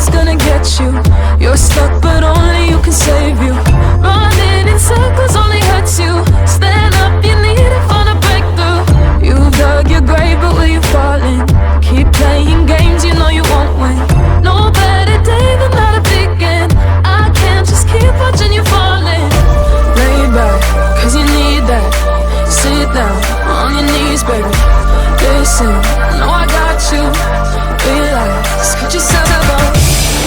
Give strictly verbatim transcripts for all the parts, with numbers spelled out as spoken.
is gonna get you. You're stuck but only you can save you. Running in circles only hurts you. Stand up, you need it for the breakthrough. You've dug your grave but will you fall in? Keep playing games you know you won't win. No better day than not to begin. I can't just keep watching you falling. Lay back, cause you need that. Sit down on your knees, baby. Listen, no I got you. Relax, get yourself up.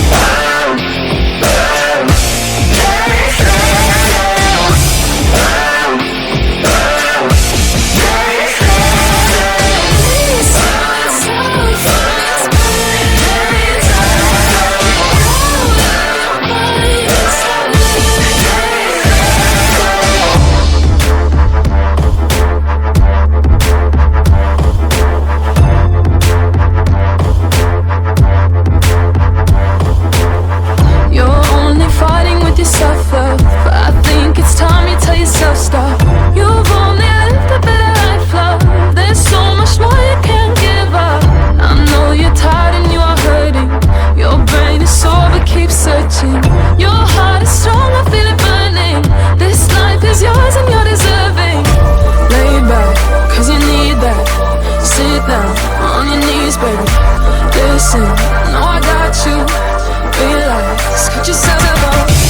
Self-love, but I think it's time you tell yourself stop. You've only lived a bit of life, love. There's so much more you can't give up. I know you're tired and you are hurting. Your brain is sore but keep searching. Your heart is strong, I feel it burning. This life is yours and you're deserving. Lay back, cause you need that. Sit down on your knees, baby. Listen, no I got you. Relax, get yourself up.